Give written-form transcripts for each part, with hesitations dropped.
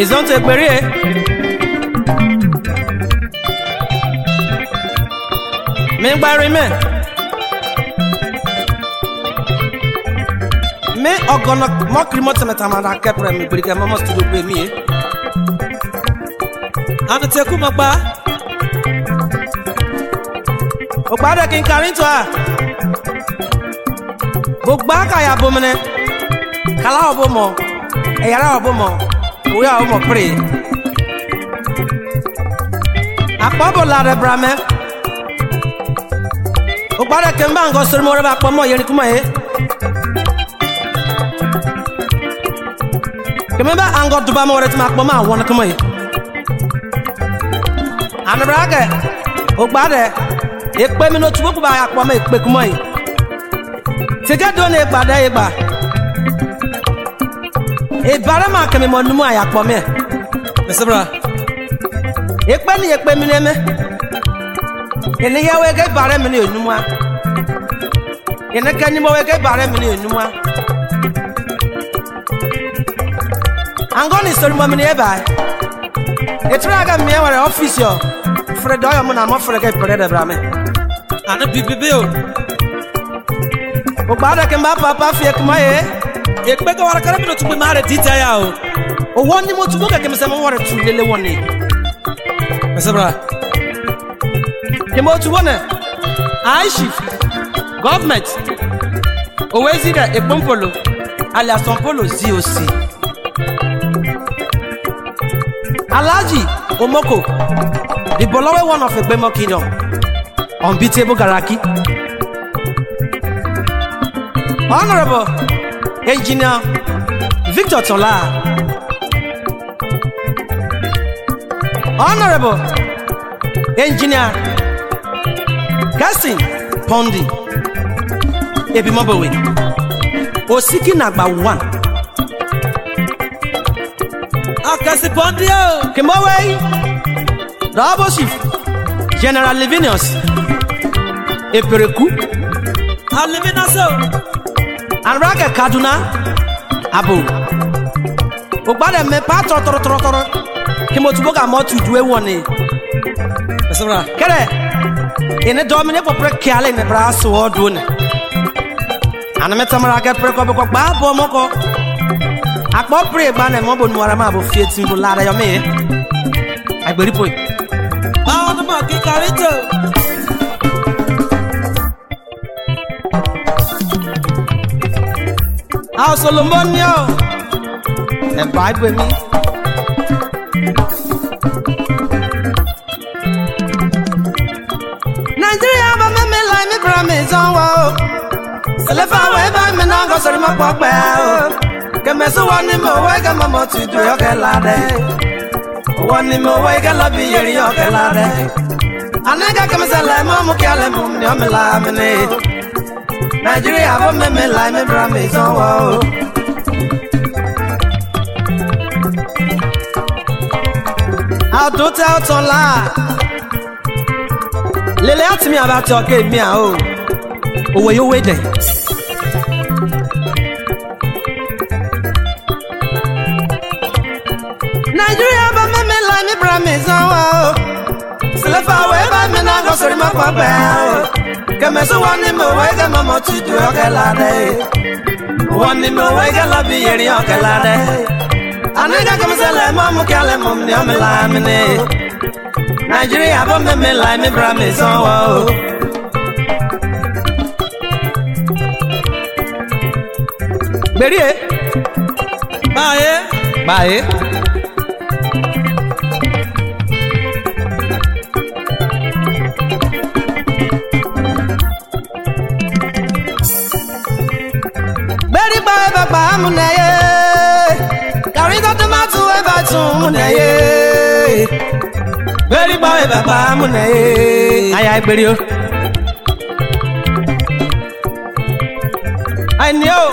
Isn't it very? Me bury me. Me ogonna mock remote metamana kepre me bring mama to do pay me. And take kuma ba. Ogbada kin carry to her. Bogba ka ya bomene. Kala obomo. Eyara obomo. We are omo pray. Akpabo la de brame. Ogbada kin ba ngo sori mo re ba pomo yeri kuma e. Remember ango duba mo re ti ma pomo awon kuma e. Anabrage. Ogbada ekpe mi no tubo ku ba ya pomo ekpe kuma e. Tege do ne gbada e gba. E bara ma kemi mo numu ayakpo me. Mesebra. Ekpe ni ekpe mi neme. Ene ya we ge bara mi ni onumu a. Ene kan ni mo we ge bara mi ni onumu a. Angoni sori mo mi ni e ba. E tra ga mi e were office yo. Fredo yo mo na mo frege pere de bra me. Ana bibibe o. Ogbada ke mba papa fie kuma ye. Ekpe ka warakara mi no tugbe mare dita ya o. O woni mo tugo ka ke mse mo wore tu lele woni. Mesebra. Ke mo tugo ne. Aishi. Government. Owezi da Epompolo. Ala Sompolo ZOC. Alaji Omoko. The Bolowe one of Egbemo Kingdom. Unbeatable Garaki. Honorable Engineer Victor Tola. Honorable Engineer Gassin Pondi. Ebimobowe. Osiki Nagba 1. Akasi Pondi o. Kemowe. Double Chief General Livinius Epereku. Livinius o. Anraga Kaduna Abu Ogbada me pa toro Kimotuboga mo tu duwe woni. Mesebra. Kere ene domine for pre kiale ne bra so odun. Ana metamara get pre ko gba bo moko. Akpo pre gba na mo bonu ara ma bo fie timbo lara yo me. Agberi po. Ba no ma ki karito. How Solomonio and vibe with me. Nigeria, but me like me promise on wow. Selefa way by me now go sorry my pop well. Get me so one more way, get my mouth to do your lade. One more way, get love your lade. And I got come say like mama kale mum ni me la me. Nigeria, but me like me promise on wow. I'll do tell Tola. Lele ask me about your game, me oh. Oh, where you waiting? Nigeria, but me like me promise on wow. Selefa way by me now go sorry my papa. Come so one more way, get mama to do your lade. One more way, get love your lade. And I come say like mama kale mum ni me la me. Nigeria, but me like me promise on wow. Berie. Bye. Baba munaye Karita tomato eba tumunaye Very boy baba munaye Ay beri o I know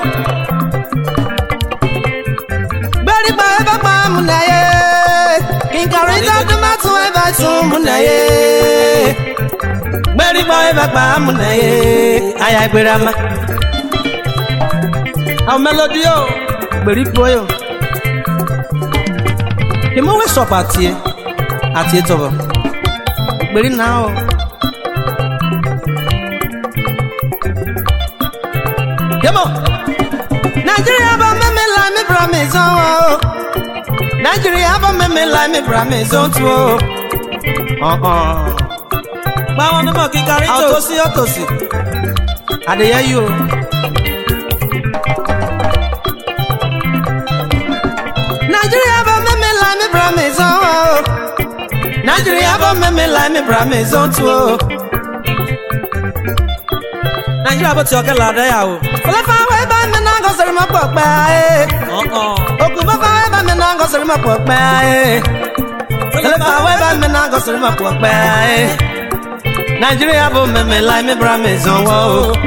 Very boy baba munaye King Karita tomato eba tumunaye Very boy baba munaye Ay beri ama A melody yo, very boy. Kemo we so patie. Atie to bo. Gberi na o. Kemo. Nigeria ba me la me promise o. Nigeria ba me la me promise o to. Ba won mo ki gari to. Autosi. Adeya you. Nigeria ba me la me promise o. Nigeria ba me la me promise o to. Nigeria bo ti o ke la da ya o. Ola fa we ba me na go sori mo popa e. Oku ba fa we ba me na go sori mo popa e. Ola fa we ba me na go sori mo popa e. Nigeria bo me la me promise o.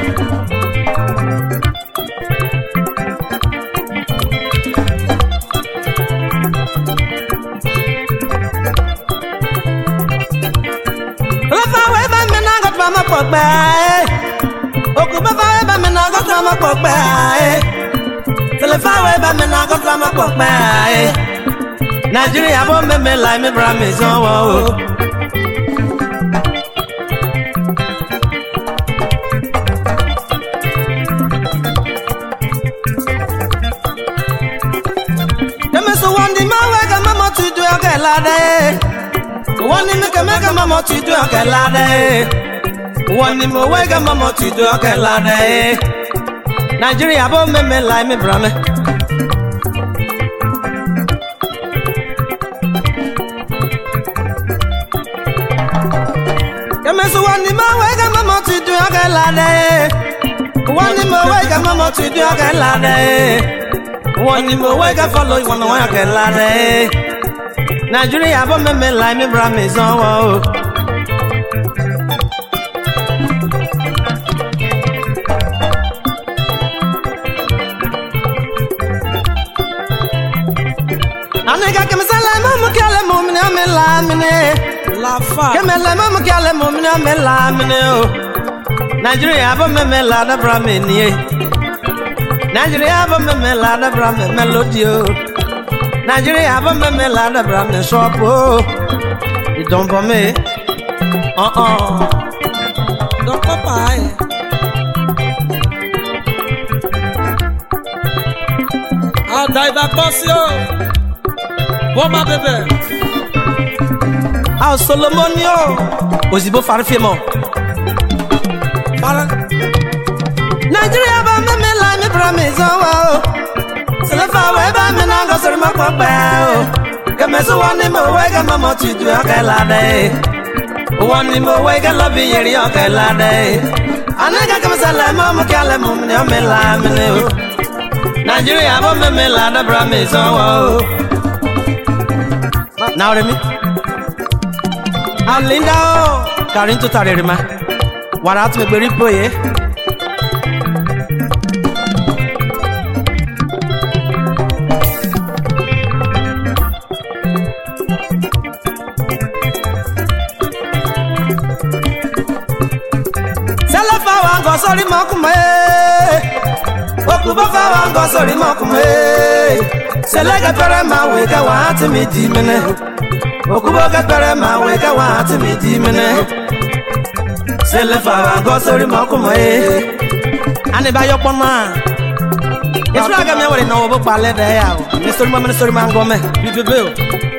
Nigeria bo me la me promise o. Keme so wandi ma we ga mama tu do ke la de. Wani me ke mama tu do ke la de. Wani mo we ga mama tu do ke la de. Nigeria bo me la me promise. So one in my way, mama to do a galade. One in my way, mama to do a galade. One in my way, follow one way, galade. Nigeria, but me like me, promise. Oh, I think I can say, Mama, kill a moment, I'm in lamine. Kemela mama kale momina mela mine o. Nigeria ba me mela da brame ni. Nigeria ba me mela da brame melody o. Nigeria ba me mela da brame shop o. You don't for me. Don't go by. I'll die back boss yo. Woman baby. Ao Solomonio Ozibo farfemo Para Nigeria ba me la me promise o. Selefa we ba me na go sori ma popa o. Keme so wani mo we ga mama tu do akela de. Wani mo we ga love yeri akela de. Anega keme sala mama kale mo me la me o. Nigeria ba me la da promise o. Now let me Alinda o Karin to tarerima Warat me beri poye Selafa wango sori mokume Okuba fa wango sori mokume Selega pere ma wega wati mi di mene Okuba ga pere ma wega wati mi di mene Selefa wango sori mokume Ani ba yokpo ma Yesu aga me wori na wo pa le de ya o Ni sori ma ngome bibebe o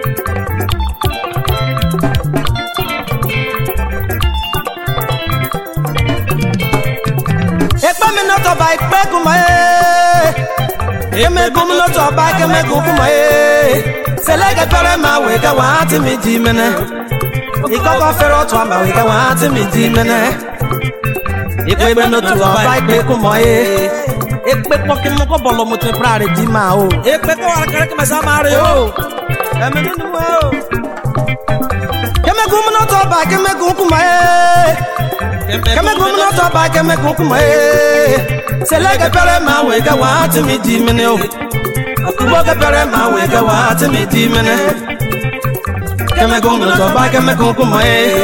Epa mi no to ba ipe kuma Eme gum no to ba ke me kuma Selega pere ma wega wati mi di mene Ikoko fero to ma wega wati mi di mene Ipe no to ba ipe kuma Ekpe poke mo ko bolo mo te prare di ma o ekpe ko ara kare ke me sa mare o Eme no o Keme gum no to ba ke me kuma Keme gum no to ba ke me kuma Selega pere ma wega wati mi di mene o Akubo ke pere ma wega wati mi di mene Keme gum no to ba ke me kuma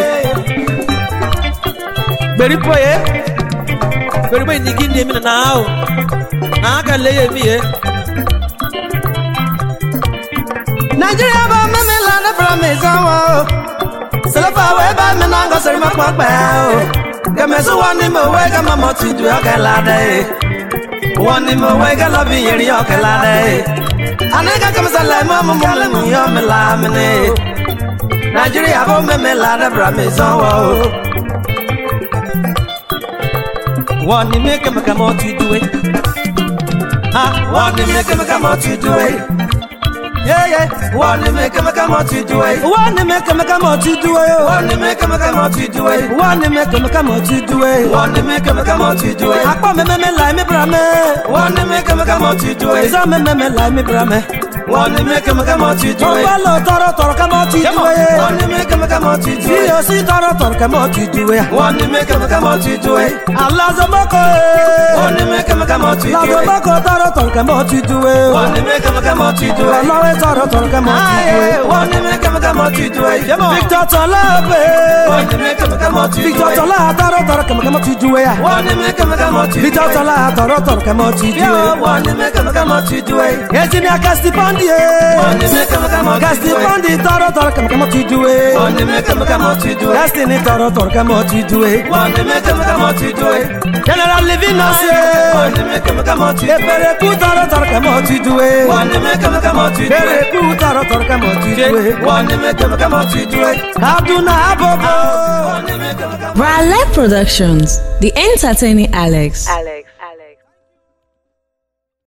Beri poye Beri boy ni ginde mi na o Na ka leye mi Nigeria ba meme la na from izawo Selefa we ba me na go seri makpa o Kemesu wani mo we ga mama ti du okelade Wani mo we ga lo bi yeri okelade Anega kemsala mama mo mu yo me la mene Nigeria ba meme la na from izawo Wani make me come out to do it Wani make me come out to do it Yeah, wani make me come out to do it. Wani make me come out to do it. Wani make me come out to do it. Wani make me come out to do it. Wani make me come out to do it. Akpa me like me brame. Wani make me come out to do it. Isa me like me brame. Wani make me come out to do it. Obalo toro come out to do it. Wani make me come out to do it. Si toro come out to do it. Wani make me come out to do it. Allah zobako. Wani make me come out to do it. Allah zobako toro come out to do it. Wani make me come out to do it. Toro come out to do it. One make me come out to do it. Victor Tolabe. One make me come out to do it. Victor Tola toro come out to do it. One make me come out to do it. Victor Tola toro come out to do it. One make me come out to do it. Ejini Casti Pandi. One make me come out to do it. Casti Pandi toro come out to do it. One make me come out to do it. Destiny toro come out to do it. One make me come out to do it. General Livinus. One make me come out to do it. Epereku toro come out to do it. One make me come out to do it. Raleigh Productions, the entertaining Alex.